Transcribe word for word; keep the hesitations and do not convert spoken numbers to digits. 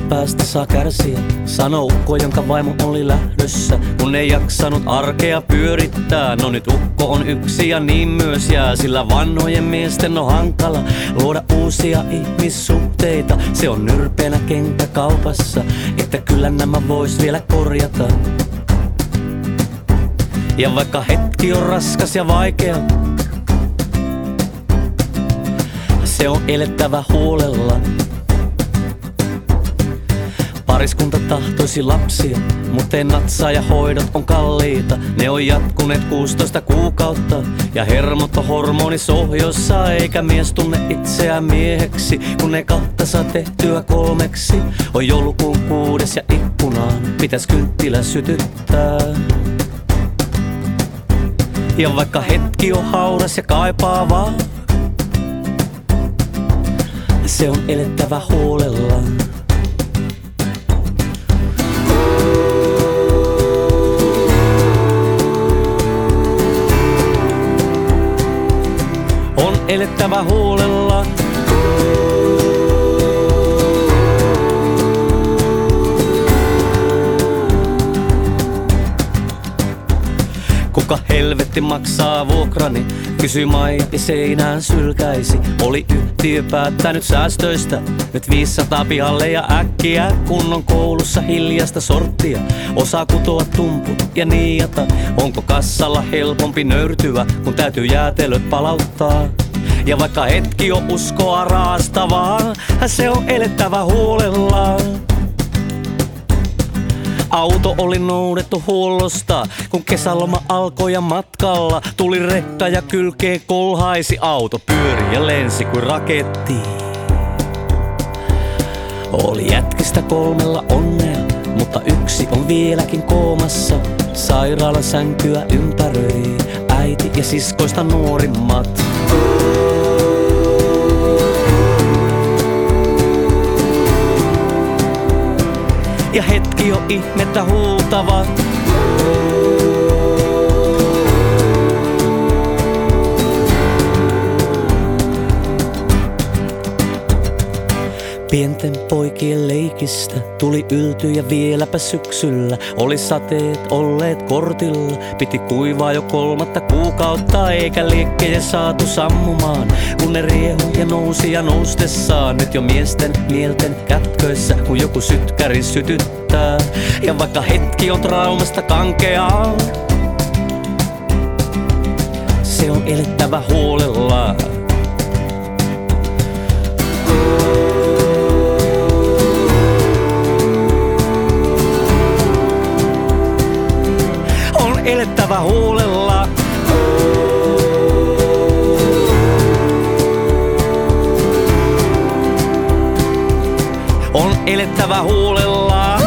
päästä saa kärsiä, sanoo ukko, jonka vaimo oli lähdössä, kun ei jaksanut arkea pyörittää. No nyt ukko on yksi ja niin myös jää, sillä vanhojen miesten on hankala luoda uusia ihmissuhteita. Se on nyrpeänä kenkäkaupassa, että kyllä nämä vois vielä korjata. Ja vaikka hetki on raskas ja vaikea, se on elettävä huolella. Pariskunta tahtoisi lapsia, mutta ei natsaa ja hoidot on kalliita. Ne on jatkuneet kuusitoista kuukautta ja hermot on hormonisohjossa. Eikä mies tunne itseään mieheksi, kun ei kahta saa tehtyä kolmeksi. On joulukuun kuudes ja ikkunaan pitäis kynttilä sytyttää. Ja vaikka hetki on hauras ja kaipaavaa, se on elettävä huolella. On elettävä huolella. Kuka helvetti maksaa vuokrani, kysyi Maiti seinään sylkäisi. Oli yhtiö päättänyt säästöistä, nyt viisisataa pihalle ja äkkiä. Kun on koulussa hiljasta sorttia, osaa kutoa tumput ja niiata. Onko kassalla helpompi nöyrtyä, kun täytyy jäätelöt palauttaa? Ja vaikka hetki on uskoa raastavaa, se on elettävä huolella. Auto oli noudettu huollosta, kun kesäloma alkoi ja matkalla tuli rekka ja kylkeen kolhaisi. Auto pyöri ja lensi kuin raketti. Oli jätkistä kolmella onnea, mutta yksi on vieläkin koomassa. Sairaalan sänkyä ympäröi äiti ja siskoista nuorimmat. Ja hetki on ihmettä huutava. Pienten poikien leikistä tuli yltyjä vieläpä syksyllä. Oli sateet olleet kortilla, piti kuivaa jo kolmatta kuukautta. Eikä liekkejä saatu sammumaan, kun ne riehu ja nousi ja noustessaan. Nyt jo miesten mielten kätköissä, kun joku sytkärin sytyttää. Ja vaikka hetki on traumasta kankeaa, se on elettävä huolella. Elettävä huolella. On elettävä huolella.